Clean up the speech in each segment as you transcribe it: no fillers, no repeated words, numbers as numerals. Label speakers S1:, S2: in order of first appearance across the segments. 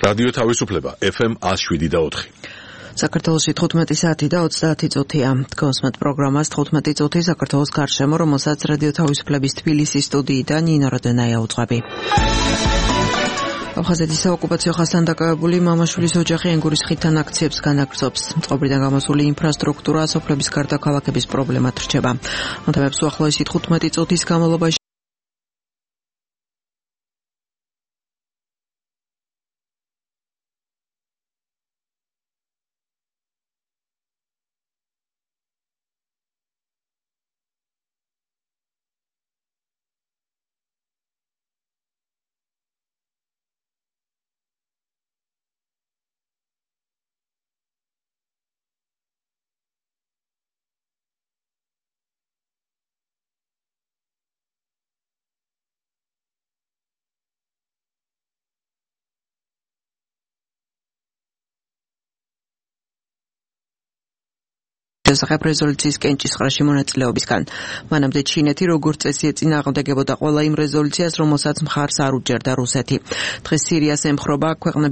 S1: რადიო თავისუფლება FM 107.4.
S2: საქართველოში 15 საათი და 30 წუთია. გოსმეთ პროგრამას 15 წუთი საქართველოს გარშემო, რომელსაც რადიო თავისუფლების თბილისის სტუდიიდან ნინო როდენაია უძღვები. აფხაზეთის საოკუპაციო ხაზთან დაკავებული მამაშვილის ოჯახი ენგურის ხიდთან აქციებს განაგრძობს. წყობრიდან გამოსული ინფრასტრუქტურა, სოფლების გარდა ქალაქების პრობლემად რჩება. მოთამებს უახლოესი 15 წუთის განმავლობაში შესახებ რეზოლუციის კენჭისყრაში მონაწილეობისგან. მანამდე ჩინეთი როგორც წესი ეწინააღმდეგებოდა ყველა იმ რეზოლუციას, რომელსაც მხარს არ უჭერდა რუსეთი. დღეს სირიას ემხრობა ქვეყნები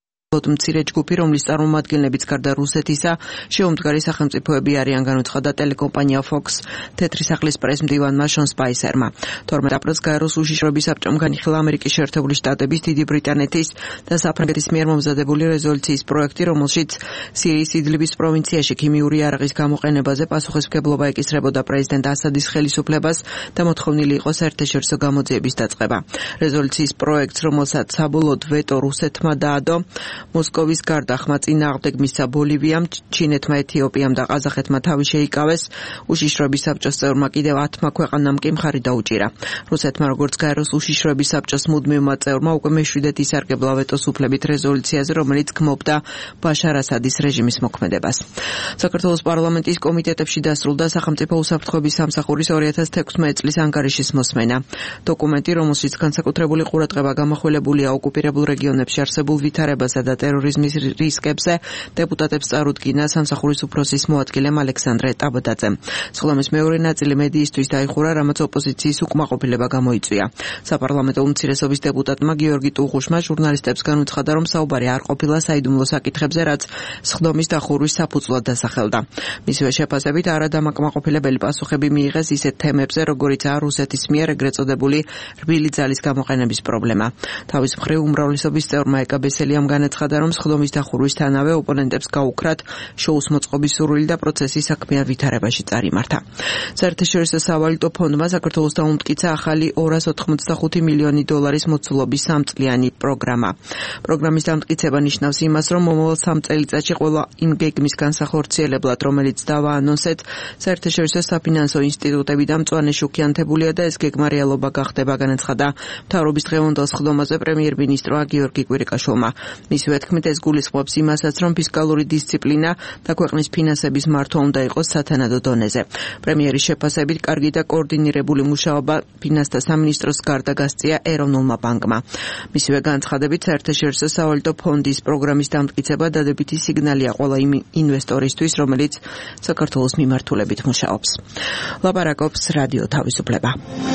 S2: მცირე ჯგუფი, რომლის წარმომადგენლებიც გარდა რუსეთისა შეუმდგარი სახელმწიფოები არიან, განუცხადა ტელეკომპანია Fox თეთრი სახლის პრესმდივანმა შონ სპაისერმა. 12 აპრილს გაეროს უშიშროების საბჭომ განიხილა ამერიკის შეერთებული შტატების, დიდი ბრიტანეთის და საფრანგეთის მიერ მომზადებული რეზოლუციის პროექტი, რომელშიც სირიის იდლიბის პროვინციაში ქიმიური იარაღის გამოყენებაზე პასუხისმგებლობა ეკისრებოდა პრეზიდენტ ასადის ხელისუფლებას და მოთხოვნილი იყო საერთაშორისო გამოძიების დაწყება. რეზოლუციის პროექტს, რომელსაც საბოლოოდ ვეტო რუსეთმა დაადო, მოსკოვის გარდა ხმა წინააღმდეგ მისცა ბოლივიამ, ჩინეთმა, ეთიოპიამ და ყაზახეთმა თავი შეიკავეს. უშიშროების საბჭოს წევრმა კიდევ 10 ქვეყანამ კი მხარი დაუჭირა. რუსეთმა, როგორც გაეროს უშიშროების საბჭოს მუდმივმა წევრმა, უკვე მეშვიდედ ისარგებლა ვეტოს უფლებით რეზოლუციაზე, რომელიც გმობდა ბაშარ ასადის რეჟიმის მოქმედებას. საქართველოს პარლამენტის კომიტეტებში დასრულდა სახელმწიფო უსაფრთხოების სამსახურის 2016 წლის ანგარიშის მოსმენა. დოკუმენტი, რომელშიც განსაკუთრებული ყურადღება გამახვილებულია ოკუპირებულ რეგიონებში არსებულ ვითარებასა და ტერორიზმის რისკებზე, დეპუტატებს წარუდგინა სამსახურის უფროსის მოადგილემ ალექსანდრე ტაბადაძემ. სხდომის მეორე ნაწილი მედიისთვის დაიხურა, რამაც ოპოზიციის უკმაყოფილება გამოიწვია. საპარლამენტო უმცირესობის დეპუტატმა გიორგი ტუღუშმა ჟურნალისტებს განუცხადა, რომ საუბარი არ ყოფილა საიდუმლო საკითხებზე, რაც სხდომის დახურვის საფუძვლად დასახელდა. მისივე შეფასებით, არადამაკმაყოფილებელი პასუხები მიიღეს ისეთ თემებზე, როგორიცაა რუსეთის მიერ ეგრეთ წოდებული რბილი ძალის გამოყენების პრობლემა. თავის მხრივ უმრავლესობის წევრმა ეკა ბესელიამ განაცხადა, რომ სხდომის დახურვისთანავე ოპონენტებს გაუქრათ შოუს მოწყობის სურვილი და პროცესი საქმიან ვითარებაში წარიმართა. საერთაშორისო სავალუტო ფონდმა საქართველოს დაუმტკიცა ახალი 285 მილიონი დოლარის მოცულობის 3-წლიანი პროგრამა. პროგრამის დამტკიცება ნიშნავს იმას, რომ მომავალ 3 წელიწადში ყველა იმ გეგმის განსახორციელებლად, რომელიც დავაანონსეთ, საერთაშორისო საფინანსო ინსტიტუტები და მწვანე შუქიანთებულია და ეს გეგმა რეალობა გახდება, განაცხადა მთავრობის დღევანდელ სხდომაზე პრემიერ-მინისტრმა გიორგი კვირიკაშვილმა. მისივე თქმით, ეს გულისხმობს იმასაც, რომ ფისკალური დისციპლინა და ქვეყნის ფინანსების მართვა უნდა იყოს სათანადო დონეზე. პრემიერის შეფასებით, კარგი და კოორდინირებული მუშაობა ფინანსთა სამინისტროს გარდა გასწია ეროვნულმა ბანკმა. მისივე განცხადებით, საერთაშორისო სავალუტო ფონდის პროგრამის დამტკიცება დადებითი სიგნალია ყველა იმ ინვესტორისთვის, რომელიც საქართველოს მიმართულებით მუშაობს. ლაპარაკობს რადიო თავისუფლება.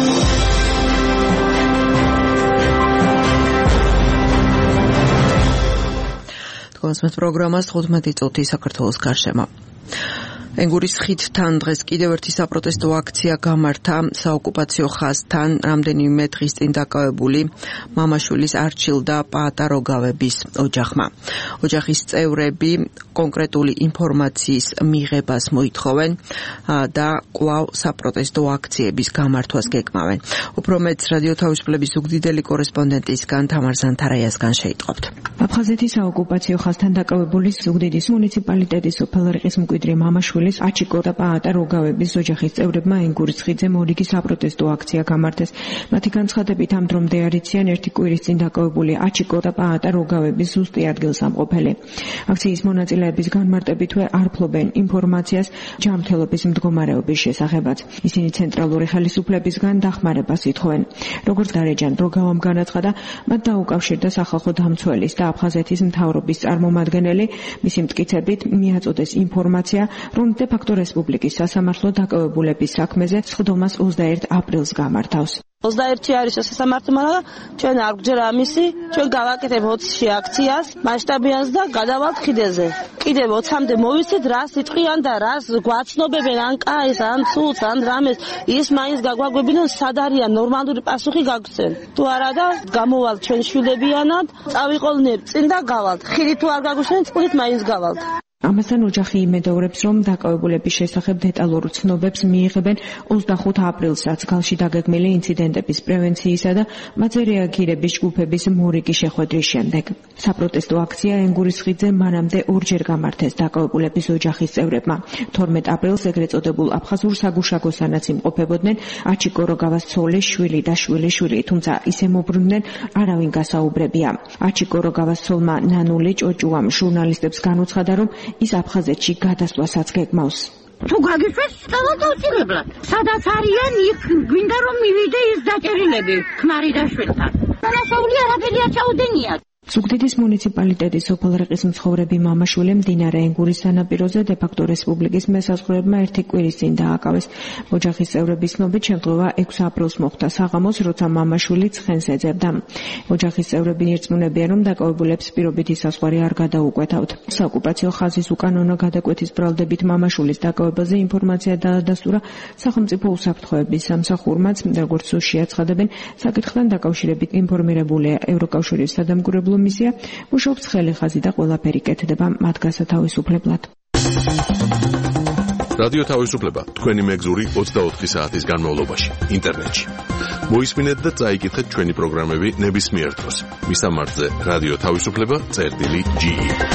S2: გოსმეთ პროგრამას 15 წუთი საქართველოს გარშემო. ენგურის ხიდთან დღეს კიდევ ერთი საპროტესტო აქცია გამართა საოკუპაციო ხაზთან რამდენიმე დღის წინ დაკავებული მამაშვილის არჩილ და პაატაროგავების ოჯახმა. ოჯახის წევრები კონკრეტული ინფორმაციის მიღებას მოითხოვენ და კვლავ საპროტესტო აქციების გამართვას გეკმავენ. უფრო მეტს რადიო თავისუფლების უგდიდელი კორესპონდენტისგან თამარ ზანთარაიასგან შეიტყობთ.
S3: აფხაზეთის საოკუპაციო ხაზთან დაკავებული ზუგდიდის მუნიციპალიტეტის სოფელ რიყის მკვიდრი მამაშვილი აჩიკო და პაატაროგავების ოჯახის წევრებმა ენგურის ხიდზე მორიგი საპროტესტო აქცია გამართეს. მათი განცხადებით, ამ დრომდე არ იციან ერთი კვირის წინ დაკავებული აჩიკო და პაატაროგავების ზუსტი ადგილსამყოფელი. აქციის მონაწილეების განმარტებითვე არ ფლობენ ინფორმაციას ჯანმრთელობის მდგომარეობის შესახებაც. ისინი ცენტრალური ხელისუფლებისგან დახმარებას ითხოვენ. როგორც დარეჯან როგავამ განაცხადა, მათ დაუკავშირდა სახალხო დამცველის და აფხაზეთის მთავრობის წარმომადგენელი, მისი მტკიცებით მიაწოდეს ინფორმაცია, რომ de facto რესპუბლიკის სასამართლო დაკავებულების საქმეზე სხდომას 21 აპრილს გამართავს.
S4: 21 არის სასამართლო, მაგრამ ჩვენ არ გვჯერა ამისი, ჩვენ გავაკეთებ 20-ში აქციას, მასშტაბიანს და გადავალთ ხიდეზე. კიდევ 20-მდე მოვიცით რა სიტყვიან და რას გვაცნობებენ, ან კაის, ან ცულს, ან რამეს, ის მაინც გაგვაგვებინონ, სად არიან, ნორმალური პასუხი გაგვცენ. თუ არა და გამოვალთ ჩვენ შვილებიანად, წავიყოლნებ წინ და გავალთ. ხიდი თუ არ გაგვიშენ, წყლით მაინც გავალთ.
S3: ამასთან ოჯახი იმედაურებს, რომ დაკავებულების შესახებ დეტალურ ცნობებს მიიღებენ 25 აპრილსაც გალში დაგეგმილი ინციდენტების პრევენციისა და მათზე რეაგირების ჯგუფების მორიგი შეხვედრის შემდეგ. საპროტესტო აქცია ენგურის ხიდზე მანამდე ორჯერ გამართეს დაკავებულების ოჯახის წევრებმა. 12 აპრილს ეგრეთ წოდებულ აფხაზურ საგუშაგოსანაც იმყოფებოდნენ აჩიკო როგავას ცოლი, შვილი და შვილიშვილი, თუმცა ისე მობრუნდნენ, არავინ გასაუბრებია. აჩიკო როგავას ცოლმა ნანული ჭოჭუამ ჟურნალისტებს განუცხადა, რომ ის აფხაზეთში გადასვლასაც გეგმავს.
S5: თუ გაგიშვეს დავუწილებლად. სადაც არიან, იქ გვინდა რომ მივიდე ის დაჭერილები ქმარი და შვილთან. დანაშაული არაფერი არ ჩაუდენიათ.
S3: ზუგდიდის მუნიციპალიტეტის სოფელ რიყის მცხოვრები მამა-შვილი მდინარე ენგურის სანაპიროზე დე-ფაქტო რესპუბლიკის მესაზღვრეებმა ერთი კვირის წინ დააკავეს. ოჯახის წევრების ცნობით შემთხვევა 6 აპრილს მოხდა საღამოს, როცა მამა-შვილი ცხენს ეძებდა. ოჯახის წევრები ნირწმუნებიან, რომ დაკავებულებს პირობითი საზღვარი არ გადაუკვეთავთ. საოკუპაციო ხაზის უკანონო გადაკვეთის ბრალდებით მამა-შვილის დაკავებაზე ინფორმაცია დაადასტურა სახელმწიფო უსაფრთხოების სამსახურმაც, როგორც შეაცხადებენ, საკითხთან დაკავშირებით ინფორმირებულია ევროკავშირის სადამკვირვებლო მისია, მუშაობს ხელი ხაზი და ყველაფერი კეთდება მათ გასათავისუფლებლად.
S1: რადიო თავისუფლება თქვენი მეგზური 24 საათის განმავლობაში ინტერნეტში. მოისმინეთ და წაიკითხეთ ჩვენი პროგრამები ნებისმიერ დროს. მისამართზე რადიო თავისუფლება.ge.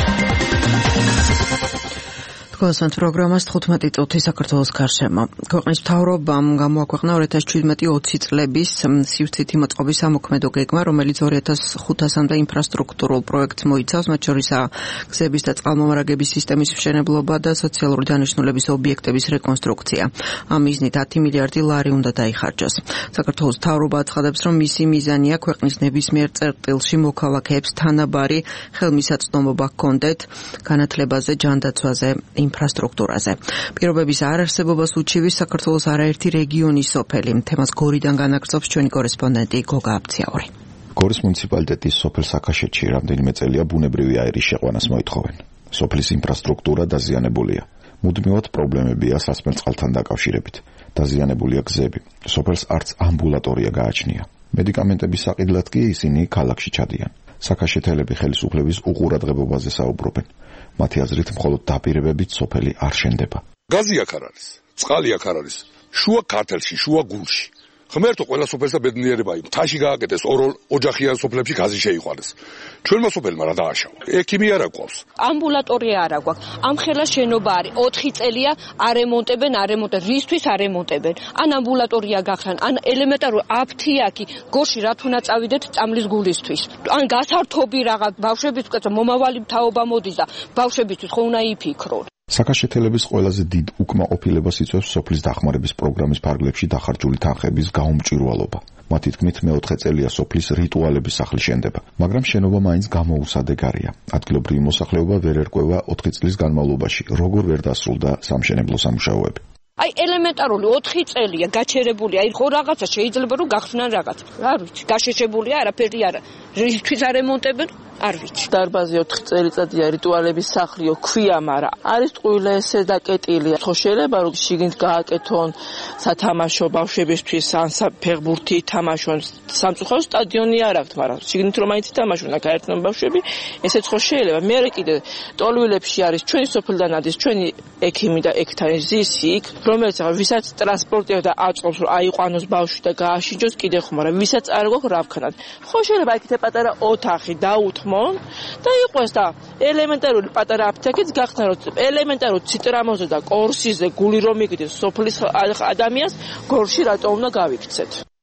S2: თქვენს პროგრამას 15 წუთი საქართველოს გარშემო. ქვეყნის მთავრობამ გამოაქვეყნა 2017-20 წლების სივრცითი მოწყობის ამოქმედო გეგმა, რომელიც 2500-მდე ინფრასტრუქტურულ პროექტს მოიცავს, მათ შორისაა გზების და წყალმომარაგების სისტემის მშენებლობა და სოციალური დანიშნულების ობიექტების რეკონსტრუქცია. ამ მიზნით 10 მილიარდი ლარი უნდა დაიხარჯოს. საქართველოს მთავრობა აცხადებს, რომ მისი მიზანია ქვეყნის ნებისმიერ წერტილში მოქალაქეებს თანაბარი ხელმისაწვდომობა ჰქონდეთ განათლებაზე, ჯანდაცვაზე, ინფრასტრუქტურაზე. პირობების არარსებობას უჩივის საქართველოს არაერთი რეგიონის სოფელი. თემას გორიდან განაგრძობს ჩვენი კორესპონდენტი გოგა აბციაური.
S6: გორის მუნიციპალიტეტის სოფელ საქაშეთში რამდენიმე წელია ბუნებრივი აირის შეყვანას მოითხოვენ. სოფლის ინფრასტრუქტურა დაზიანებულია. მუდმივად პრობლემებია სასმელწყალთან დაკავშირებით. დაზიანებულია გზები. სოფელს არც ამბულატორია გააჩნია. მედიკამენტების საყიდლად კი ისინი ქალაქში ჩადიან. საქაშეთელები ხელისუფლების უყურადღებობაზე საუბრობენ. მათი აზრით მხოლოდ დაპირებებით სოფელი არ შენდება.
S7: გაზი აქ არ არის, წყალი აქ არ არის. შუა ქართლში, შუა გულში. ღმერთო ყველა სოფელსა ბედნიერება იმ მთაში გააკეთეს ოჯახიან სოფლებში გაზი შეიყვანეს. ჩვენმა სოფელმა რა დააშავა? ექიმი არ აქვს.
S8: ამბულატორია არ აქვს. ამ ხელა შენობა არის 4 წელია არემონტებენ. რისთვის არემონტებენ? ან ამბულატორია გახსან, ან ელემენტარული აფთიაქი გორში რა თუნა წავიდეთ წამლის გულისთვის. ან გასართობი რაღაც ბავშვების უკეთ მომავალი თაობა მოდის და ბავშვებისთვის ხო უნდა იფიქრონ.
S6: საქაშეთელების ყველაზე დიდ უკმაყოფილებას იწვევს სოფლის დახმარების პროგრამის ფარგლებში დახარჯული თანხების გაუმჭვირვალობა. მათი თქმით, მე-4 წელია სოფლის რიტუალების სახლი შენდება, მაგრამ შენობა მაინც გამოუსადეგარია. ადგილობრივი მოსახლეობა ვერ ერკვევა 4 წლის განმავლობაში, როგორ ვერ დასრულდა სამშენებლო სამუშაოები.
S8: აი ელემენტარული 4 წელია გაჩერებულია, აი ხო რაღაცა შეიძლება რომ გახსნან რაღაც. არ ვიცი, გაშეშებულია არაფერი არა. რისთვის არემონტებენ? არ ვიცი.
S4: დარბაზი 4 წელიწადია რიტუალების სახლიო ქვია, მაგრამ არის ტყუილე ესე და კეტილია. ხო შეიძლება რომ შიგნით გააკეთონ სათამაშო ბავშვებისთვის ან ფეხბურთი თამაშონ. სამწუხარო სტადიონი არ აქვს, მაგრამ შიგნით რომ მაინც თამაშონ აქ აერთონ ბავშვები, ესეც ხო შეიძლება. მე კიდე ტოლვილებში არის ჩვენი სოფლიდან ადის ჩვენი ექიმი და ექთანი ზისი, რომელიც ვისაც ტრანსპორტია და აწყობს რომ აიყვანოს ბავშვი და გააშინჯოს კიდე ხო, მაგრამ ვისაც არ გვაქვს რა ვქნათ. ხო შეიძლება აქ პატარა ოთახი დაუთმონ და იყოს და ელემენტარული პატარა აფთიაქიც გახსნა რომ ელემენტარულ ციტრამოზე და კორსიზე გული რომ იგდეს სოფლის ადამიანს გორში რატო უნდა გავიქცეთ.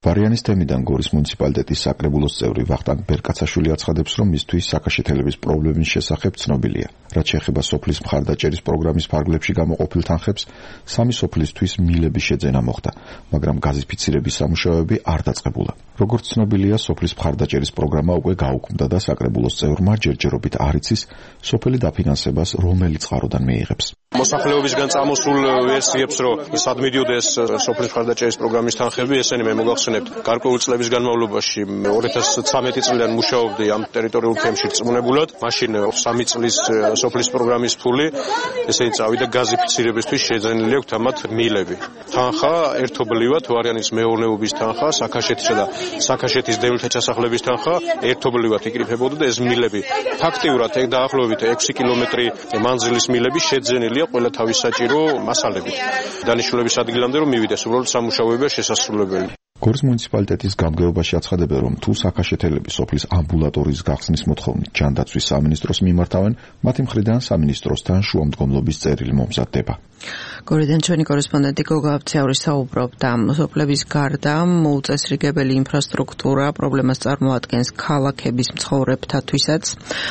S6: ვარიანის თემიდან გორის მუნიციპალიტეტის საკრებულოს წევრი ვახტანგ ბერკაცაშვილი აცხადებს, რომ მისთვის საქაშეთელების პრობლემის შესახებ ცნობილია. რაც შეეხება სოფლის მხარდაჭერის პროგრამის ფარგლებში გამოყოფილ თანხებს, სამი სოფლისთვის მილების შეძენა მოხდა, მაგრამ გაზიფიცირების სამუშაოები არ დაწყებულა. როგორც ცნობილია, სოფლის მხარდაჭერის პროგრამა უკვე გაუქმდა და საკრებულოს წევრმა ჯერჯერობით არ იცის სოფელი დაფინანსებას რომელი წყაროდან მიიღებს.
S9: მოსახლეობისგან წამოსულ ვერსიებს, რომ სად მიდიოდეს სოფლის მხარდაჭერის პროგრამის თანხები, ესენი მე მოგახსენებთ, გარკვეული წლების განმავლობაში 2013 წლიდან მუშაობდი ამ ტერიტორიულ თემში რწმუნებულად. მაშინ 3 წლის სოფლის პროგრამის ფული, ესე წავიდა გაზიფიცირებისთვის შეძენილი აქვს ამათ მილები. თანხა ერთობლივად ვარიანის მეურნეობის თანხა, საქაშეთისა და საქაშეთის დევნილთა ჩასახლების თანხა ერთობლივად იკრიფებოდა და ეს მილები ფაქტიურად დაახლოებით 6 კილომეტრი მანძილის მილები შეძენილია ყველა თავის საჭირო მასალებით. დანიშნულების ადგილამდე რომ მივიდეს, უბრალოდ სამუშაოებია შესასრულებელი.
S6: გორის მუნიციპალიტეტის გამგეობაში აცხადებენ, რომ თუ საქაშეთელები სოფლის ამბულატორიის გახსნის მოთხოვნით ჯანდაცვის სამინისტროს მიმართავენ, მათი მხრიდან სამინისტროსთან შუამდგომლობის წერილი მომზადდება.
S2: გორიდან ჩვენი კორესპონდენტი გოგა აბციაური საუბრობდა, სოფლების გარდა მოუწესრიგებელი ინფრასტრუქტურა პრობლემას წარმოადგენს ქალაქების მცხოვრებთათვისაც.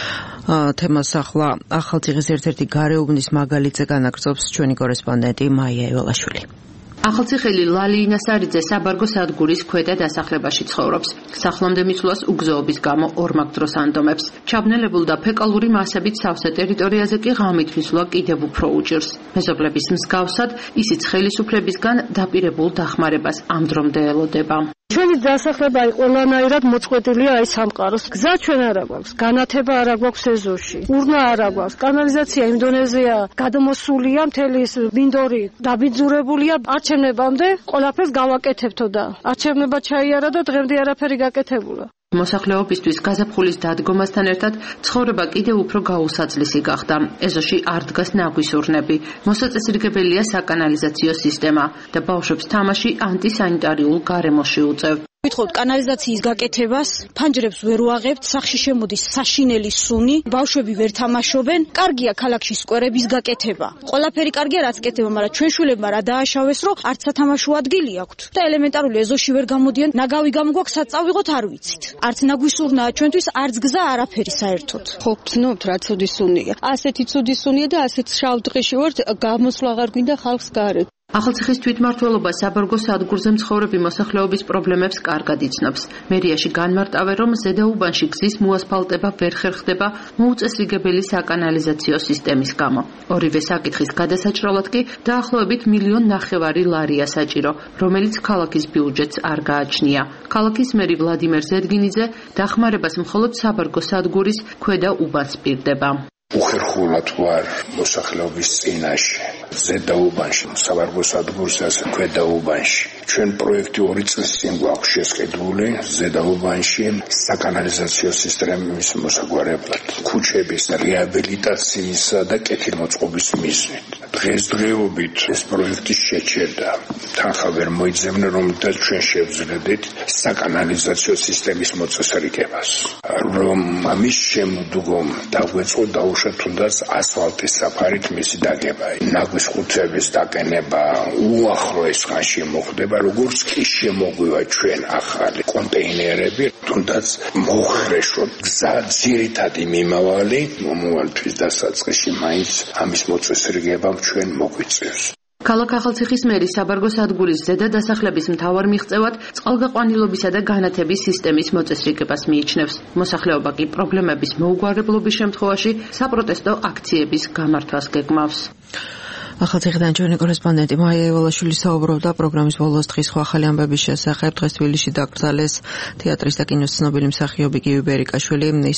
S2: თემას ახლა ახალციხის ერთ-ერთი გარეუბნის მაგალითზე განაგრძობს ჩვენი კორესპონდენტი მაია ევალაშვილი.
S10: ახალციხელი ლალინა სარიძე საბარგო სადგურის ქვედა დასახლებაში ცხოვრობს. სახლამდე მიცვლას უგზოობის გამო ორმაგ დროს ანდომებს. ჩაბნელებულ და ფეკალური მასებით სავსე ტერიტორიაზე კი ღამით მიცვლა კიდევ უფრო უჭირს. მეზობლების მსგავსად, ისიც ხელისუფლებისგან დაპირებულ დახმარებას ამ დრომდე ელოდება.
S11: ჩვენი დასახლება ყველანაირად მოწყვეტილია აი სამყაროს. გზა ჩვენ არ აქვს, განათება არ აქვს ეზოში, ურნა არ აქვს, კანალიზაცია იმ დონეზეა გადმოსულია, მთელი ეს მინდორი დაბიძურებულია. არჩევნებამდე ყველაფერს გავაკეთებთო და არჩევნება ჩაიარა და დღემდე არაფერი გაკეთებულა.
S10: მოსახლეობისთვის გაზაფხულის დადგომასთან ერთად ცხოვრება კიდევ უფრო გაუსაძლისი გახდა. ეზოში არ დგას ნაგვის ურნები, მოსაწესრიგებელია საკანალიზაციო სისტემა და ბავშვებს თამაში ანტისანიტარიულ გარემოში უწევთ.
S12: Ვითხოთ კანალიზაციის გაკეთებას, ფანჯრებს ვერ ვაღებთ, სახში შემოდის საშინელი სუნი, ბავშვები ვერ თამაშობენ. კარგია ქალაქში სკვერების გაკეთება. ყველაფერი კარგია, რაც კეთება, მაგრამ ჩვენ შვილებმა რა დააშავეს, რომ არც სათამაშო ადგილი აქვთ და ელემენტარული ეზოში ვერ გამოდიან. ნაგავი გამოგვაქვს, სად წავიღოთ არ ვიცით. არც ნაგვის სურნაა ჩვენთვის, არც გზა არაფერი საერთოდ.
S8: ხო, ვცნობთ რა ცუდი სუნია. ასეთი ცუდი სუნია და ასეთ შავ დღეში ვართ, გამოსვლა აღარ გვინდა ხალხს გარეთ.
S10: ახალციხის თვითმმართველობა საბარგო სადგურზე მცხოვრები მოსახლეობის პრობლემებს კარგად იცნობს. მერიაში განმარტავენ, რომ ზედაუბანში გზის მოასფალტება ვერ ხერხდება მოუწესრიგებელი საკანალიზაციო სისტემის გამო. ორივე საკითხის გადასაჭრელად კი დაახლოებით 1,5 მილიონი ლარია საჭირო, რომელიც ქალაქის ბიუჯეტს არ გააჩნია. ქალაქის მერი ვლადიმერ ზედგინიძე დახმარებას მხოლოდ საბარგო სადგურის ქვედა უბანს პირდება.
S13: უხერხულად ვარ მოსახლეობის წინაშე. ზედაუბანში, საბარგო სადგურზე, ქვედა უბანში. ჩვენ პროექტი 2 წლის წინ გვაქვს შესყიდული ზედაუბანში საკანალიზაციო სისტემის მოსაგვარებლად. ქუჩების რეაბილიტაციისა და კეთილმოწყობის მიზნით. დღესდღეობით ეს პროექტი შეჩერდა. თანხა ვერ მოიძებნა, რომელთაც ჩვენ შევძლებდით საკანალიზაციო სისტემის მოწესრიგებას. რომ ამის შემდგომ დაგვეწყო დაუშვათ თუნდაც ასფალტის საფარით მისი დაგება. ნაგვის ხუთების დაყენება უახლოეს ხანში მოხდება, როგორც კი შემოგვივა ჩვენ ახალი კონტეინერები, თუნდაც მოხრეშოთ გზა ძირითადი მიმავალი მომავალთვის დასაწყისში მაინც ამის მოწესრიგებამ ჩვენ მოგვიწევს.
S10: ქალაქ ახალციხის მერი საბარგო სადგურის ზედა დასახლების მთავარ მიღწევად წყალგაყვანილობისა და განათების სისტემის მოწესრიგებას მიიჩნევს. მოსახლეობა კი პრობლემების მოუგვარებლობის შემთხვევაში საპროტესტო აქციების გამართვას გეგმავს.
S2: ახალციხიდან ჩვენი კორესპონდენტი მაია ევალაშვილი საუბრობდა პროგრამის ბოლოს დღის სხვა ახალი ამბების შესახებ. დღეს თბილისში დაკრძალეს თეატრის და კინოს ცნობილი მსახიობი გივი ბერიკაშვილი. ის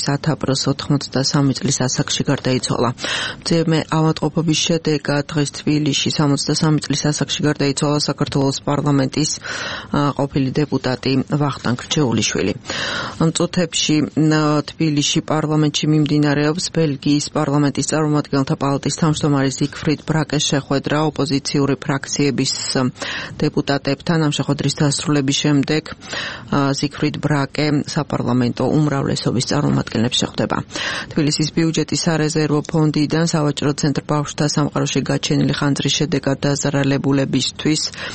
S2: 1983 წლის ასაკში გარდაიცვალა. მძიმე ავადმყოფობის შედეგად დღეს თბილისში 63 წლის ასაკში გარდაიცვალა საქართველოს პარლამენტის ყოფილი დეპუტატი ვახტანგ რჩეულიშვილი. ამ წუთებში თბილისში პარლამენტში მიმდინარეობს ბელგიის პარლამენტის წარმომადგენელთა პალატის თავმჯდომარე ზიგფრიდ ბრაკეს შეხვედრა ოპოზიციური ფრაქციების დეპუტატებთან. ამ შეხვედრის დასრულების შემდეგ ზიგფრიდ ბრაკე საპარლამენტო უმრავლესობის წარმომადგენლებს შეხვდება. თბილისის ბიუჯეტის სარეზერვო ფონდიდან სავაჭრო ცენტრ ბავშვთა სამყაროში გაჩენილი ხანძრის შედეგად დაზარალებულებისთვის